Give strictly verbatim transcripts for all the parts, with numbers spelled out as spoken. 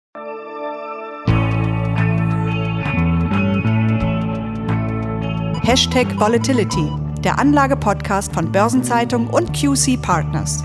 Hashtag Volatility, der Anlage-Podcast von Börsenzeitung und Q C Partners.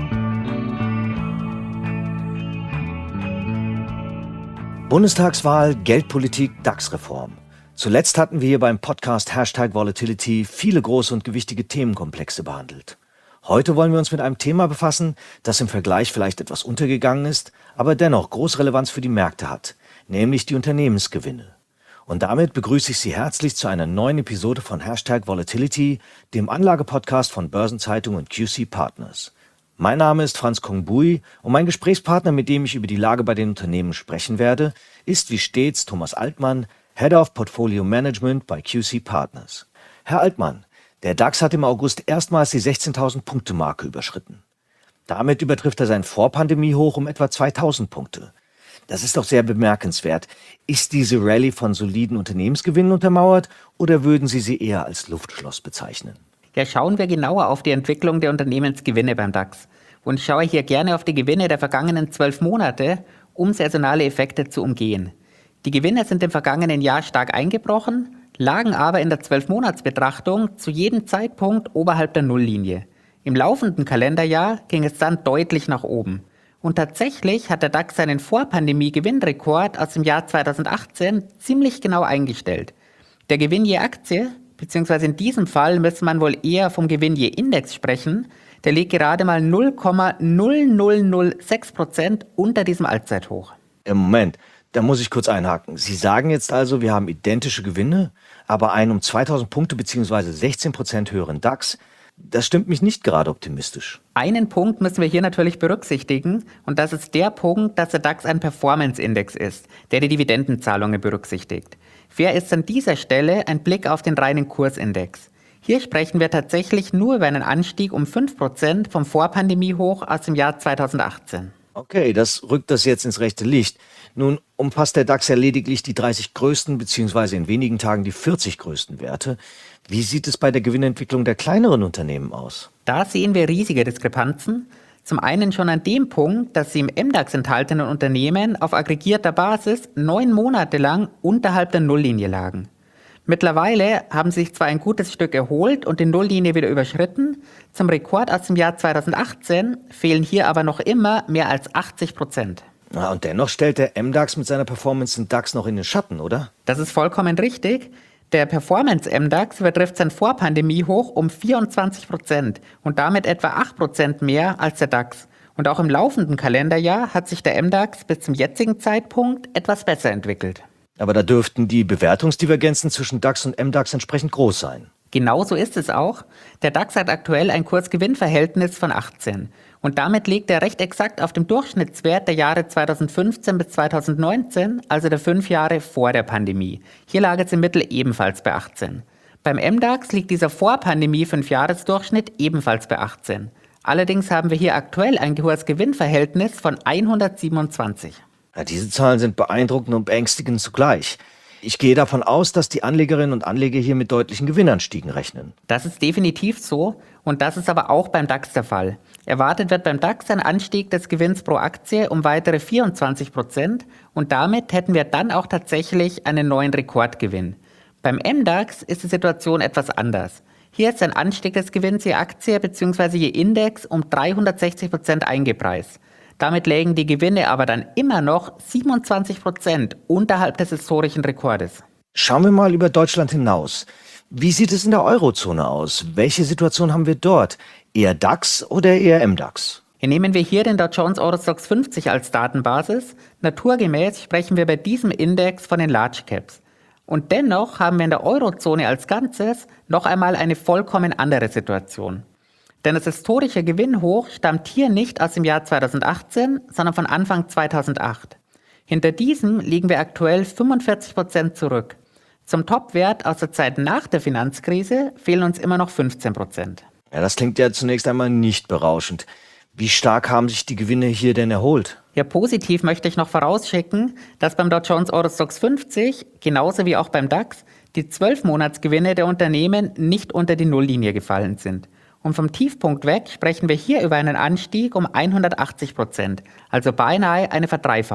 Bundestagswahl, Geldpolitik, DAX-Reform. Zuletzt hatten wir hier beim Podcast Hashtag Volatility viele große und gewichtige Themenkomplexe behandelt. Heute wollen wir uns mit einem Thema befassen, das im Vergleich vielleicht etwas untergegangen ist, aber dennoch große Relevanz für die Märkte hat, nämlich die Unternehmensgewinne. Und damit begrüße ich Sie herzlich zu einer neuen Episode von Hashtag Volatility, dem Anlagepodcast von Börsenzeitung und Q C Partners. Mein Name ist Franz Kongbui und mein Gesprächspartner, mit dem ich über die Lage bei den Unternehmen sprechen werde, ist wie stets Thomas Altmann, Head of Portfolio Management bei Q C Partners. Herr Altmann, der DAX hat im August erstmals die sechzehntausend-Punkte-Marke überschritten. Damit übertrifft er sein Vorpandemie-Hoch um etwa zweitausend Punkte. Das ist doch sehr bemerkenswert. Ist diese Rallye von soliden Unternehmensgewinnen untermauert oder würden Sie sie eher als Luftschloss bezeichnen? Ja, schauen wir genauer auf die Entwicklung der Unternehmensgewinne beim DAX. Und ich schaue hier gerne auf die Gewinne der vergangenen zwölf Monate, um saisonale Effekte zu umgehen. Die Gewinne sind im vergangenen Jahr stark eingebrochen, lagen aber in der zwölf-Monats-Betrachtung zu jedem Zeitpunkt oberhalb der Nulllinie. Im laufenden Kalenderjahr ging es dann deutlich nach oben. Und tatsächlich hat der DAX seinen Vorpandemie-Gewinnrekord aus dem Jahr zweitausendachtzehn ziemlich genau eingestellt. Der Gewinn je Aktie, beziehungsweise in diesem Fall müsste man wohl eher vom Gewinn je Index sprechen, der liegt gerade mal null Komma null null null sechs Prozent unter diesem Allzeithoch. Im Moment, da muss ich kurz einhaken. Sie sagen jetzt also, wir haben identische Gewinne, aber einen um zweitausend Punkte bzw. sechzehn Prozent höheren DAX. Das stimmt mich nicht gerade optimistisch. Einen Punkt müssen wir hier natürlich berücksichtigen und das ist der Punkt, dass der DAX ein Performance-Index ist, der die Dividendenzahlungen berücksichtigt. Fair ist an dieser Stelle ein Blick auf den reinen Kursindex. Hier sprechen wir tatsächlich nur über einen Anstieg um fünf Prozent vom Vorpandemiehoch aus dem Jahr zweitausendachtzehn. Okay, das rückt das jetzt ins rechte Licht. Nun umfasst der DAX ja lediglich die dreißig größten bzw. in wenigen Tagen die vierzig größten Werte. Wie sieht es bei der Gewinnentwicklung der kleineren Unternehmen aus? Da sehen wir riesige Diskrepanzen. Zum einen schon an dem Punkt, dass sie im M DAX enthaltenen Unternehmen auf aggregierter Basis neun Monate lang unterhalb der Nulllinie lagen. Mittlerweile haben sie sich zwar ein gutes Stück erholt und die Nulllinie wieder überschritten, zum Rekord aus dem Jahr zweitausendachtzehn fehlen hier aber noch immer mehr als achtzig Prozent. Ja, und dennoch stellt der M DAX mit seiner Performance den DAX noch in den Schatten, oder? Das ist vollkommen richtig. Der Performance-M DAX übertrifft sein Vorpandemiehoch um vierundzwanzig Prozent und damit etwa acht Prozent mehr als der DAX. Und auch im laufenden Kalenderjahr hat sich der M DAX bis zum jetzigen Zeitpunkt etwas besser entwickelt. Aber da dürften die Bewertungsdivergenzen zwischen DAX und M DAX entsprechend groß sein. Genauso ist es auch. Der DAX hat aktuell ein Kurs-Gewinn-Verhältnis von achtzehn. Und damit liegt er recht exakt auf dem Durchschnittswert der Jahre zweitausendfünfzehn bis zweitausendneunzehn, also der fünf Jahre vor der Pandemie. Hier lag es im Mittel ebenfalls bei achtzehn. Beim M DAX liegt dieser Vor-Pandemie-fünf-Jahres-Durchschnitt ebenfalls bei achtzehn. Allerdings haben wir hier aktuell ein Kurs-Gewinn-Verhältnis von hundertsiebenundzwanzig. Ja, diese Zahlen sind beeindruckend und beängstigend zugleich. Ich gehe davon aus, dass die Anlegerinnen und Anleger hier mit deutlichen Gewinnanstiegen rechnen. Das ist definitiv so und das ist aber auch beim DAX der Fall. Erwartet wird beim DAX ein Anstieg des Gewinns pro Aktie um weitere vierundzwanzig Prozent und damit hätten wir dann auch tatsächlich einen neuen Rekordgewinn. Beim M DAX ist die Situation etwas anders. Hier ist ein Anstieg des Gewinns je Aktie bzw. je Index um dreihundertsechzig Prozent eingepreist. Damit lägen die Gewinne aber dann immer noch siebenundzwanzig Prozent unterhalb des historischen Rekordes. Schauen wir mal über Deutschland hinaus. Wie sieht es in der Eurozone aus? Welche Situation haben wir dort? Eher DAX oder eher M DAX? Hier nehmen wir hier den Dow Jones Eurostoxx fünfzig als Datenbasis. Naturgemäß sprechen wir bei diesem Index von den Large Caps. Und dennoch haben wir in der Eurozone als Ganzes noch einmal eine vollkommen andere Situation. Denn das historische Gewinnhoch stammt hier nicht aus dem Jahr zweitausendachtzehn, sondern von Anfang zweitausendacht. Hinter diesem liegen wir aktuell fünfundvierzig Prozent zurück. Zum Topwert aus der Zeit nach der Finanzkrise fehlen uns immer noch fünfzehn Prozent. Ja, das klingt ja zunächst einmal nicht berauschend. Wie stark haben sich die Gewinne hier denn erholt? Ja, positiv möchte ich noch vorausschicken, dass beim Dow Jones Eurostoxx fünfzig, genauso wie auch beim DAX, die zwölf-Monatsgewinne der Unternehmen nicht unter die Nulllinie gefallen sind. Und vom Tiefpunkt weg sprechen wir hier über einen Anstieg um hundertachtzig Prozent, also beinahe eine Verdreifachung.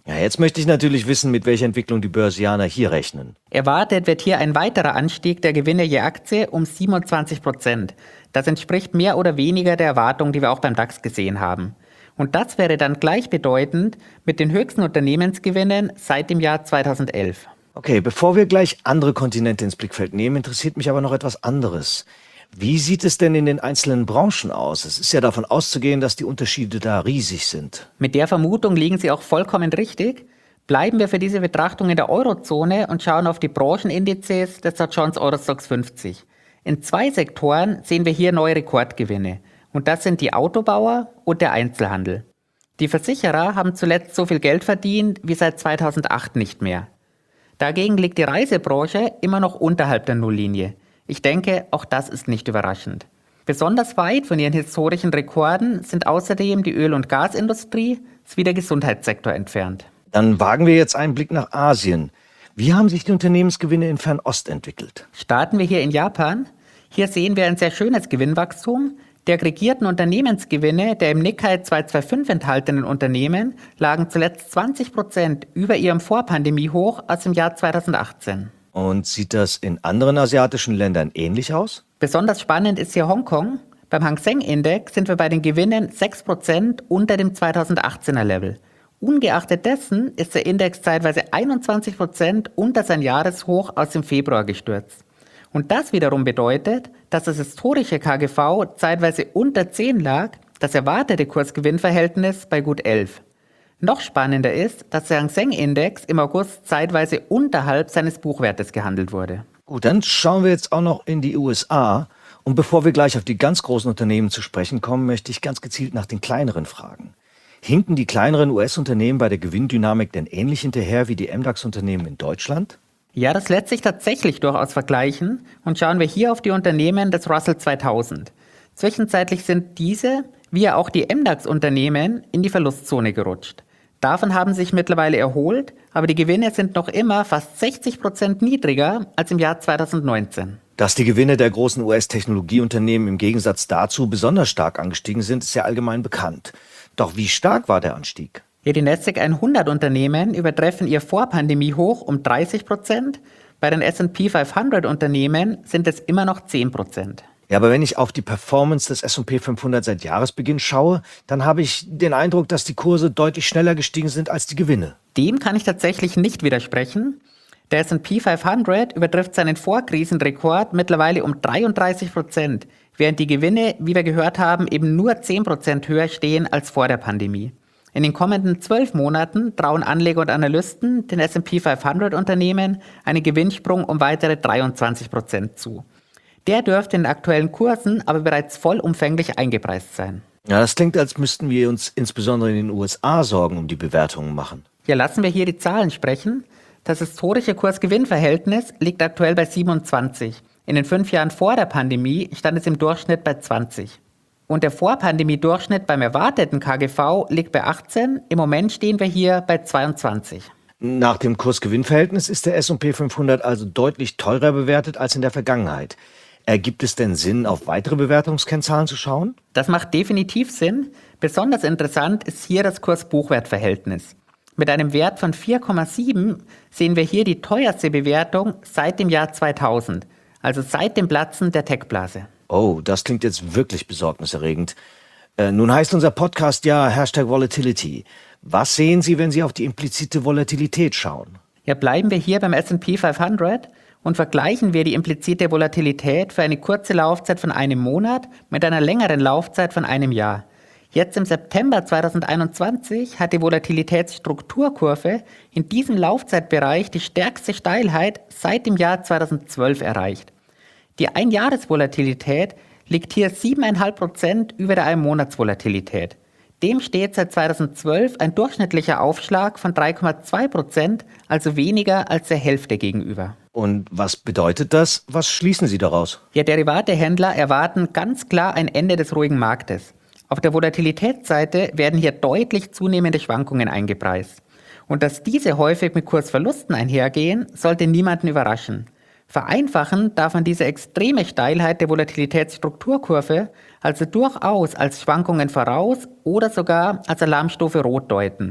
Ja, jetzt möchte ich natürlich wissen, mit welcher Entwicklung die Börsianer hier rechnen. Erwartet wird hier ein weiterer Anstieg der Gewinne je Aktie um siebenundzwanzig Prozent. Das entspricht mehr oder weniger der Erwartung, die wir auch beim DAX gesehen haben. Und das wäre dann gleichbedeutend mit den höchsten Unternehmensgewinnen seit dem Jahr zweitausendelf. Okay, bevor wir gleich andere Kontinente ins Blickfeld nehmen, interessiert mich aber noch etwas anderes. Wie sieht es denn in den einzelnen Branchen aus? Es ist ja davon auszugehen, dass die Unterschiede da riesig sind. Mit der Vermutung liegen Sie auch vollkommen richtig. Bleiben wir für diese Betrachtung in der Eurozone und schauen auf die Branchenindizes des Dow Jones Eurostoxx fünfzig. In zwei Sektoren sehen wir hier neue Rekordgewinne. Und das sind die Autobauer und der Einzelhandel. Die Versicherer haben zuletzt so viel Geld verdient wie seit zweitausendacht nicht mehr. Dagegen liegt die Reisebranche immer noch unterhalb der Nulllinie. Ich denke, auch das ist nicht überraschend. Besonders weit von ihren historischen Rekorden sind außerdem die Öl- und Gasindustrie sowie der Gesundheitssektor entfernt. Dann wagen wir jetzt einen Blick nach Asien. Wie haben sich die Unternehmensgewinne in Fernost entwickelt? Starten wir hier in Japan. Hier sehen wir ein sehr schönes Gewinnwachstum. Die aggregierten Unternehmensgewinne der im Nikkei zweihundertfünfundzwanzig enthaltenen Unternehmen lagen zuletzt zwanzig Prozent über ihrem Vorpandemie-Hoch aus dem Jahr zweitausendachtzehn. Und sieht das in anderen asiatischen Ländern ähnlich aus? Besonders spannend ist hier Hongkong. Beim Hang Seng Index sind wir bei den Gewinnen sechs Prozent unter dem zweitausendachtzehner Level. Ungeachtet dessen ist der Index zeitweise einundzwanzig Prozent unter sein Jahreshoch aus dem Februar gestürzt. Und das wiederum bedeutet, dass das historische K G V zeitweise unter zehn lag, das erwartete Kursgewinnverhältnis bei gut elf. Noch spannender ist, dass der Hang Seng Index im August zeitweise unterhalb seines Buchwertes gehandelt wurde. Gut, dann schauen wir jetzt auch noch in die U S A. Und bevor wir gleich auf die ganz großen Unternehmen zu sprechen kommen, möchte ich ganz gezielt nach den kleineren fragen. Hinken die kleineren U S-Unternehmen bei der Gewinndynamik denn ähnlich hinterher wie die M DAX-Unternehmen in Deutschland? Ja, das lässt sich tatsächlich durchaus vergleichen und schauen wir hier auf die Unternehmen des Russell zweitausend. Zwischenzeitlich sind diese, wie auch die M DAX-Unternehmen, in die Verlustzone gerutscht. Davon haben sich mittlerweile erholt, aber die Gewinne sind noch immer fast sechzig Prozent niedriger als im Jahr zweitausendneunzehn. Dass die Gewinne der großen U S-Technologieunternehmen im Gegensatz dazu besonders stark angestiegen sind, ist ja allgemein bekannt. Doch wie stark war der Anstieg? Ja, die Nasdaq hundert Unternehmen übertreffen ihr Vorpandemie-Hoch um dreißig Prozent. Bei den S und P fünfhundert Unternehmen sind es immer noch zehn Prozent. Ja, aber wenn ich auf die Performance des S und P fünfhundert seit Jahresbeginn schaue, dann habe ich den Eindruck, dass die Kurse deutlich schneller gestiegen sind als die Gewinne. Dem kann ich tatsächlich nicht widersprechen. Der S und P fünfhundert übertrifft seinen Vorkrisenrekord mittlerweile um dreiunddreißig Prozent, während die Gewinne, wie wir gehört haben, eben nur zehn Prozent höher stehen als vor der Pandemie. In den kommenden zwölf Monaten trauen Anleger und Analysten den S und P fünfhundert Unternehmen einen Gewinnsprung um weitere dreiundzwanzig Prozent zu. Der dürfte in den aktuellen Kursen aber bereits vollumfänglich eingepreist sein. Ja, das klingt, als müssten wir uns insbesondere in den U S A Sorgen um die Bewertungen machen. Ja, lassen wir hier die Zahlen sprechen. Das historische Kurs-Gewinn-Verhältnis liegt aktuell bei siebenundzwanzig. In den fünf Jahren vor der Pandemie stand es im Durchschnitt bei zwanzig. Und der Vorpandemie-Durchschnitt beim erwarteten K G V liegt bei achtzehn. Im Moment stehen wir hier bei zweiundzwanzig. Nach dem Kurs-Gewinn-Verhältnis ist der S und P fünfhundert also deutlich teurer bewertet als in der Vergangenheit. Ergibt es denn Sinn, auf weitere Bewertungskennzahlen zu schauen? Das macht definitiv Sinn. Besonders interessant ist hier das Kurs-Buchwert-Verhältnis. Mit einem Wert von vier Komma sieben sehen wir hier die teuerste Bewertung seit dem Jahr zweitausend, also seit dem Platzen der Tech-Blase. Oh, das klingt jetzt wirklich besorgniserregend. Äh, nun heißt unser Podcast ja Hashtag Volatility. Was sehen Sie, wenn Sie auf die implizite Volatilität schauen? Ja, bleiben wir hier beim S und P fünfhundert und vergleichen wir die implizite Volatilität für eine kurze Laufzeit von einem Monat mit einer längeren Laufzeit von einem Jahr. Jetzt im September zweitausendeinundzwanzig hat die Volatilitätsstrukturkurve in diesem Laufzeitbereich die stärkste Steilheit seit dem Jahr zweitausendzwölf erreicht. Die Einjahresvolatilität liegt hier sieben Komma fünf Prozent über der Einmonatsvolatilität. Dem steht seit zweitausendzwölf ein durchschnittlicher Aufschlag von drei Komma zwei Prozent, also weniger als der Hälfte gegenüber. Und was bedeutet das? Was schließen Sie daraus? Ja, Derivatehändler erwarten ganz klar ein Ende des ruhigen Marktes. Auf der Volatilitätsseite werden hier deutlich zunehmende Schwankungen eingepreist. Und dass diese häufig mit Kursverlusten einhergehen, sollte niemanden überraschen. Vereinfachen darf man diese extreme Steilheit der Volatilitätsstrukturkurve also durchaus als Schwankungen voraus oder sogar als Alarmstufe Rot deuten.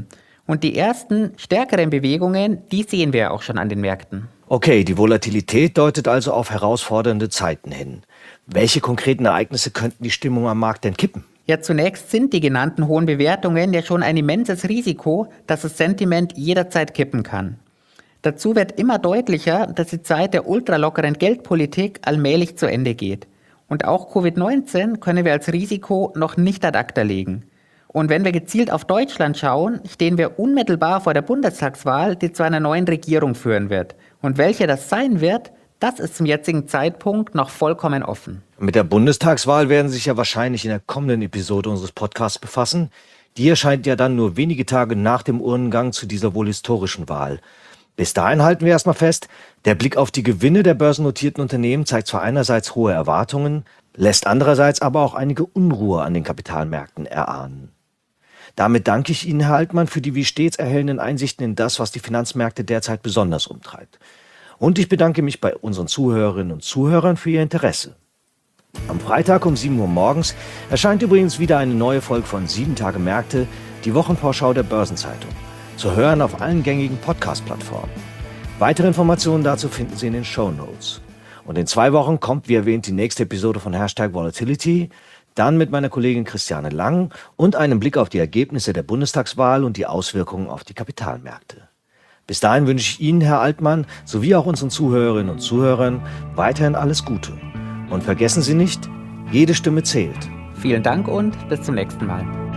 Und die ersten stärkeren Bewegungen, die sehen wir ja auch schon an den Märkten. Okay, die Volatilität deutet also auf herausfordernde Zeiten hin. Welche konkreten Ereignisse könnten die Stimmung am Markt denn kippen? Ja, zunächst sind die genannten hohen Bewertungen ja schon ein immenses Risiko, dass das Sentiment jederzeit kippen kann. Dazu wird immer deutlicher, dass die Zeit der ultralockeren Geldpolitik allmählich zu Ende geht. Und auch Covid neunzehn können wir als Risiko noch nicht ad acta legen. Und wenn wir gezielt auf Deutschland schauen, stehen wir unmittelbar vor der Bundestagswahl, die zu einer neuen Regierung führen wird. Und welche das sein wird, das ist zum jetzigen Zeitpunkt noch vollkommen offen. Mit der Bundestagswahl werden Sie sich ja wahrscheinlich in der kommenden Episode unseres Podcasts befassen. Die erscheint ja dann nur wenige Tage nach dem Urnengang zu dieser wohl historischen Wahl. Bis dahin halten wir erstmal fest, der Blick auf die Gewinne der börsennotierten Unternehmen zeigt zwar einerseits hohe Erwartungen, lässt andererseits aber auch einige Unruhe an den Kapitalmärkten erahnen. Damit danke ich Ihnen, Herr Altmann, für die wie stets erhellenden Einsichten in das, was die Finanzmärkte derzeit besonders umtreibt. Und ich bedanke mich bei unseren Zuhörerinnen und Zuhörern für Ihr Interesse. Am Freitag um sieben Uhr morgens erscheint übrigens wieder eine neue Folge von sieben Tage Märkte, die Wochenvorschau der Börsenzeitung. Zu hören auf allen gängigen Podcast-Plattformen. Weitere Informationen dazu finden Sie in den Shownotes. Und in zwei Wochen kommt, wie erwähnt, die nächste Episode von Hashtag Volatility, dann mit meiner Kollegin Christiane Lang und einem Blick auf die Ergebnisse der Bundestagswahl und die Auswirkungen auf die Kapitalmärkte. Bis dahin wünsche ich Ihnen, Herr Altmann, sowie auch unseren Zuhörerinnen und Zuhörern weiterhin alles Gute. Und vergessen Sie nicht, jede Stimme zählt. Vielen Dank und bis zum nächsten Mal.